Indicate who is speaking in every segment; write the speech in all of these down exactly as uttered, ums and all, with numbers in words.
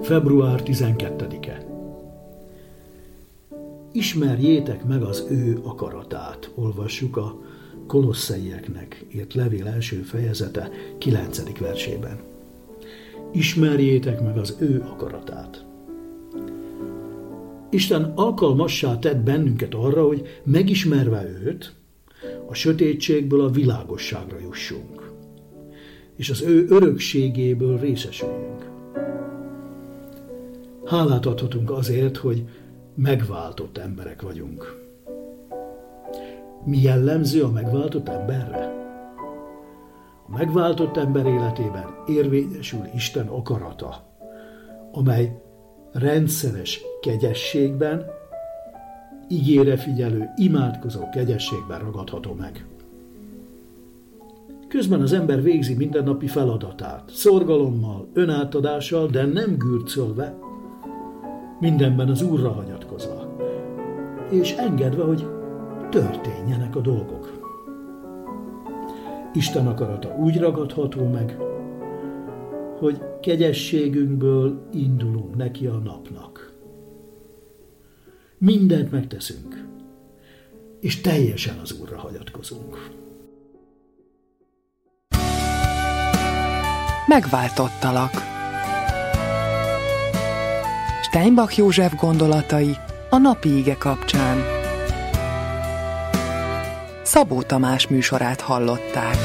Speaker 1: február tizenkettedike. Ismerjétek meg az ő akaratát, olvassuk a Kolosszaieknek írt levél első fejezete kilencedik versében. Ismerjétek meg az ő akaratát. Isten alkalmassá tett bennünket arra, hogy megismerve őt, a sötétségből a világosságra jussunk, és az ő örökségéből részesüljünk. Hálát adhatunk azért, hogy megváltott emberek vagyunk. Mi jellemző a megváltott emberre? A megváltott ember életében érvényesül Isten akarata, amely rendszeres kegyességben, igére figyelő, imádkozó kegyességben ragadható meg. Közben az ember végzi mindennapi feladatát, szorgalommal, önátadással, de nem gürcölve, mindenben az Úrra hagyatkozva, és engedve, hogy történjenek a dolgok. Isten akarata úgy ragadható meg, hogy kegyességünkből indulunk neki a napnak. Mindent megteszünk, és teljesen az Úrra hagyatkozunk.
Speaker 2: Megváltottalak. Steinbach József gondolatai a napi ige kapcsán. Szabó Tamás műsorát hallották.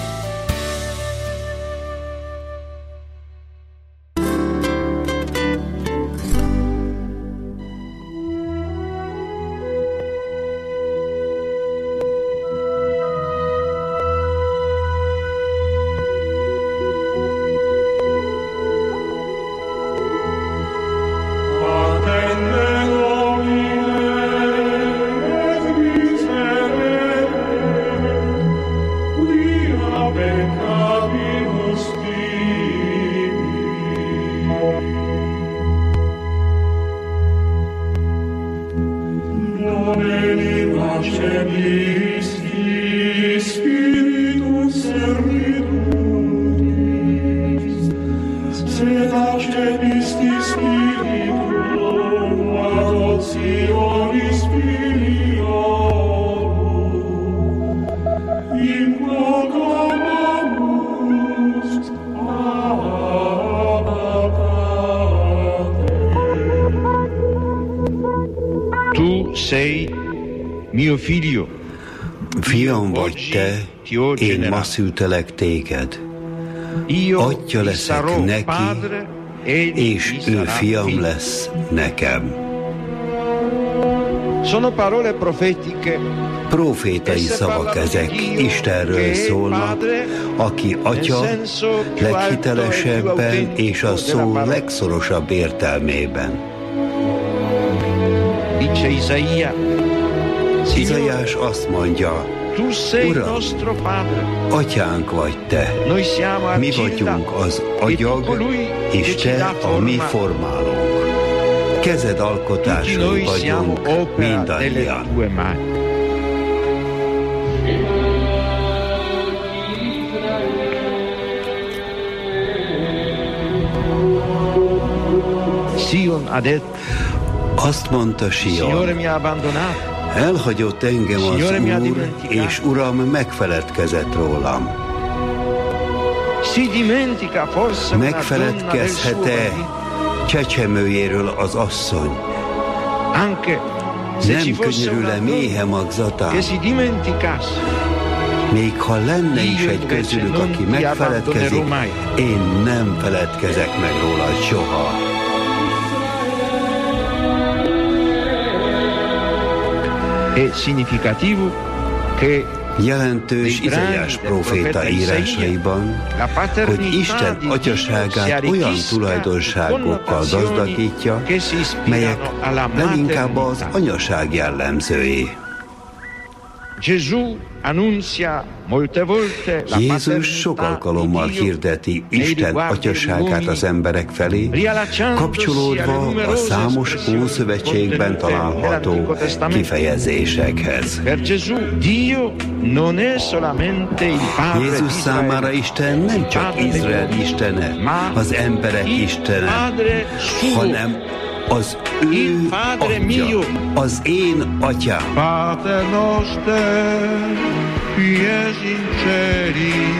Speaker 3: Fiam vagy te, én ma szültelek téged. Atya leszek neki, és ő fiam lesz nekem. Profétai szavak ezek, Istenről szólnak, aki atya leghitelesebben és a szó legszorosabb értelmében. Izaiás azt mondja, Uram, atyánk vagy te, mi vagyunk az agyag, és te a mi formálónk. Kezed alkotásai vagyunk mindannyian. Azt mondta Sion, elhagyott engem az Úr, és Uram megfeledkezett rólam. Megfeledkezhet-e csecsemőjéről az asszony? Nem könyörül-e méhe magzatán? Még ha lenne is egy közülük, aki megfeledkezik, én nem feledkezek meg róla soha. Jelentős Izaiás próféta írásaiban, hogy Isten atyaságát olyan tulajdonságokkal gazdagítja, melyek leginkább az anyaság jellemzői. Jézus sok alkalommal hirdeti Isten atyaságát az emberek felé, kapcsolódva a számos Ószövetségben található kifejezésekhez. Jézus számára Isten nem csak Izrael istene, az emberek istene, hanem az ő atya, az én atyám.
Speaker 4: Pater noster, qui es in celi,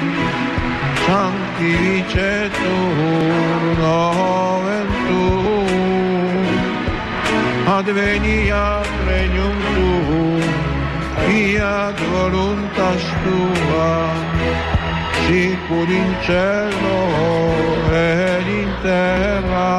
Speaker 4: sanctificetur nomen tuum, adveniat regnum tuum, fiat voluntas tua, sicur in cielo et in terra.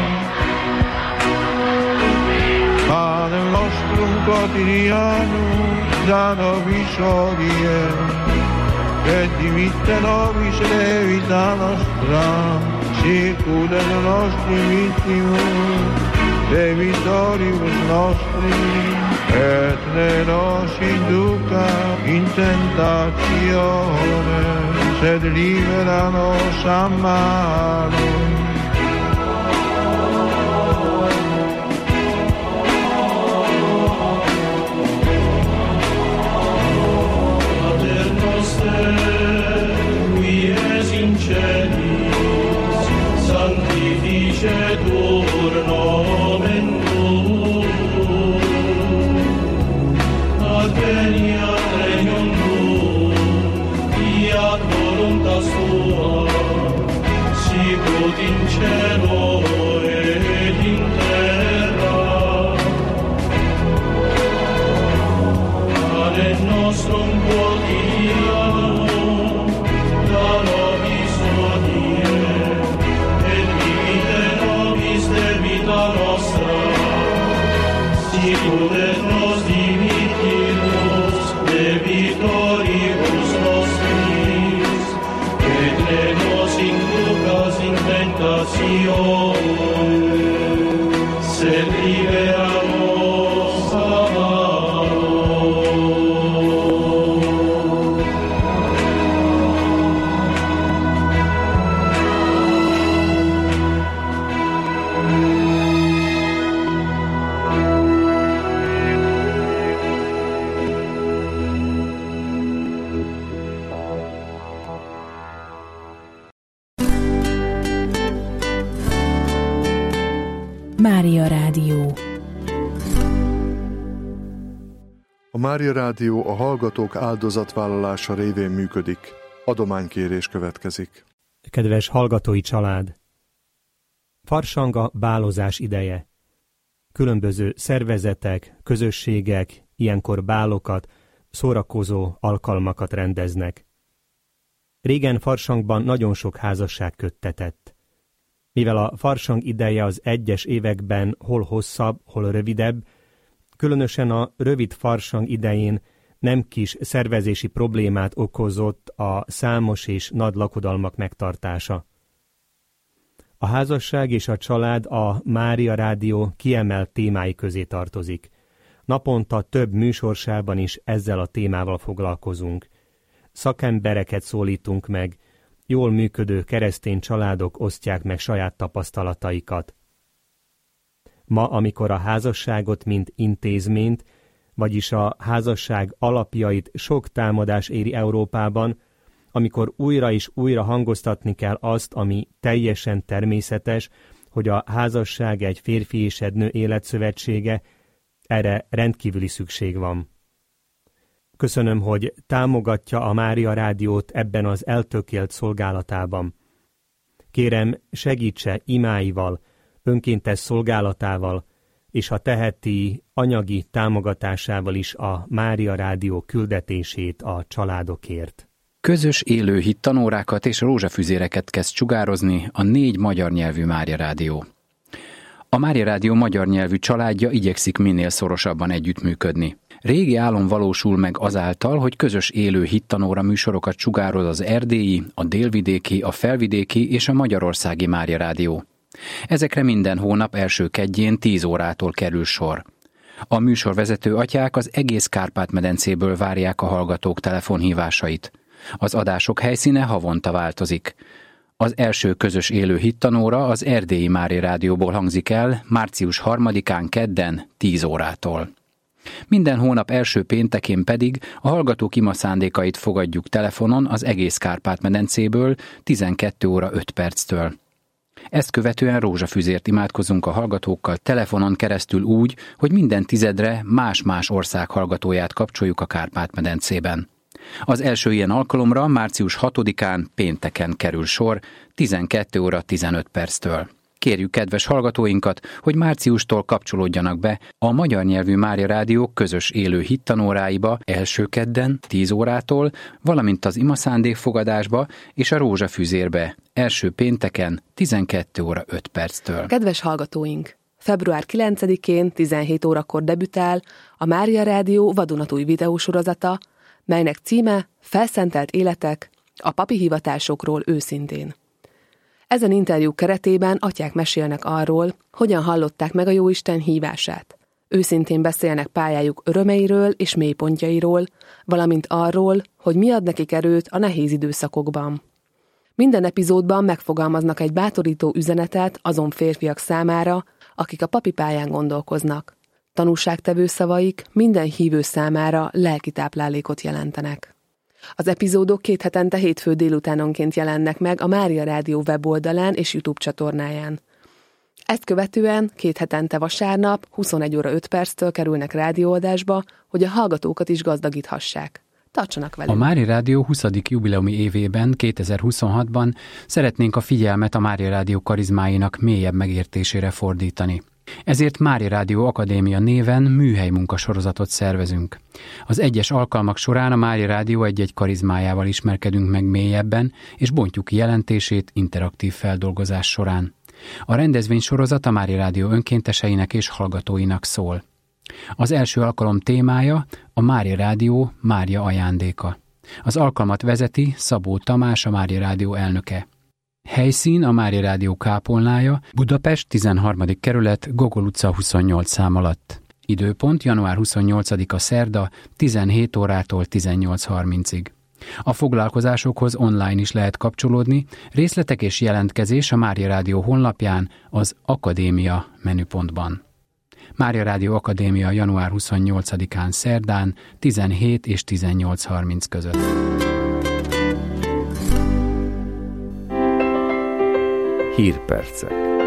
Speaker 4: Panem nostrum quotidianum da nobis hodie, et dimitte nobis debita nostra, sicur et nostri vittimus debitoribus nostri, et ne nos induca in tentatione, sed libera nos a malo.
Speaker 5: Sanctificetur nomen tuum, adveniat regnum tuum, fiat voluntas tua, sicut in cielo et in terra. Panem nostrum quotidianum da nobis hodie, debita nostra, sicur et nos dimittimus debitoribus nostris, et ne nos inducas in tentatione, sed libera nos a malo.
Speaker 6: Mária Rádió.
Speaker 7: A Mária Rádió a hallgatók áldozatvállalása révén működik. Adománykérés következik.
Speaker 8: Kedves hallgatói család! Farsang a bálozás ideje. Különböző szervezetek, közösségek ilyenkor bálokat, szórakozó alkalmakat rendeznek. Régen Farsangban nagyon sok házasság köttetett. Mivel a farsang ideje az egyes években hol hosszabb, hol rövidebb, különösen a rövid farsang idején nem kis szervezési problémát okozott a számos és nagy lakodalmak megtartása. A házasság és a család a Mária Rádió kiemelt témái közé tartozik. Naponta több műsorsában is ezzel a témával foglalkozunk. Szakembereket szólítunk meg, jól működő keresztény családok osztják meg saját tapasztalataikat. Ma, amikor a házasságot, mint intézményt, vagyis a házasság alapjait sok támadás éri Európában, amikor újra és újra hangoztatni kell azt, ami teljesen természetes, hogy a házasság egy férfi és egy nő életszövetsége, erre rendkívüli szükség van. Köszönöm, hogy támogatja a Mária Rádiót ebben az eltökélt szolgálatában. Kérem, segítse imáival, önkéntes szolgálatával, és ha teheti, anyagi támogatásával is a Mária Rádió küldetését a családokért.
Speaker 9: Közös élő hittanórákat és rózsafüzéreket kezd sugározni a négy magyar nyelvű Mária Rádió. A Mária Rádió magyar nyelvű családja igyekszik minél szorosabban együttműködni. Régi álom valósul meg azáltal, hogy közös élő hittanóra műsorokat sugároz az erdélyi, a délvidéki, a felvidéki és a magyarországi Mária Rádió. Ezekre minden hónap első kedjén tíz órától kerül sor. A műsorvezető atyák az egész Kárpát-medencéből várják a hallgatók telefonhívásait. Az adások helyszíne havonta változik. Az első közös élő hittanóra az Erdélyi Mária Rádióból hangzik el március harmadikán kedden tíz órától. Minden hónap első péntekén pedig a hallgatók ima szándékait fogadjuk telefonon az egész Kárpát-medencéből tizenkét óra öt perctől. Ezt követően rózsafüzért imádkozunk a hallgatókkal telefonon keresztül úgy, hogy minden tizedre más-más ország hallgatóját kapcsoljuk a Kárpát-medencében. Az első ilyen alkalomra március hatodikán pénteken kerül sor tizenkét óra tizenöt perctől. Kérjük kedves hallgatóinkat, hogy márciustól kapcsolódjanak be a magyar nyelvű Mária Rádió közös élő hittanóráiba első kedden tíz órától, valamint az imaszándékfogadásba és a rózsafüzérbe első pénteken tizenkét óra öt perctől.
Speaker 6: Kedves hallgatóink! február kilencedikén tizenhét órakor debütál a Mária Rádió vadonatúj videósorozata, melynek címe Felszentelt életek, a papi hivatásokról őszintén. Ezen interjú keretében atyák mesélnek arról, hogyan hallották meg a Jóisten hívását. Őszintén beszélnek pályájuk örömeiről és mélypontjairól, valamint arról, hogy mi ad nekik erőt a nehéz időszakokban. Minden epizódban megfogalmaznak egy bátorító üzenetet azon férfiak számára, akik a papi pályán gondolkoznak. Tanúságtevő szavaik minden hívő számára lelki táplálékot jelentenek. Az epizódok két hetente hétfő délutánonként jelennek meg a Mária Rádió weboldalán és YouTube csatornáján. Ezt követően két hetente vasárnap huszonegy óra öt perctől kerülnek rádióadásba, hogy a hallgatókat is gazdagíthassák. Tartsanak velünk!
Speaker 9: A Mária Rádió huszadik jubileumi évében, kétezer-huszonhatban szeretnénk a figyelmet a Mária Rádió karizmáinak mélyebb megértésére fordítani. Ezért Mária Rádió Akadémia néven műhely munkasorozatot szervezünk. Az egyes alkalmak során a Mária Rádió egy-egy karizmájával ismerkedünk meg mélyebben, és bontjuk ki jelentését interaktív feldolgozás során. A rendezvénysorozat a Mária Rádió önkénteseinek és hallgatóinak szól. Az első alkalom témája a Mária Rádió Mária ajándéka. Az alkalmat vezeti Szabó Tamás, a Mária Rádió elnöke. Helyszín a Mária Rádió kápolnája, Budapest, tizenharmadik kerület, Gogol utca huszonnyolc szám alatt. Időpont január huszonnyolcadika szerda, tizenhét órától tizennyolc harmincig. A foglalkozásokhoz online is lehet kapcsolódni, részletek és jelentkezés a Mária Rádió honlapján, az Akadémia menüpontban. Mária Rádió Akadémia január huszonnyolcadikán szerdán, tizenhét és tizennyolc harminc között.
Speaker 10: Hírpercek.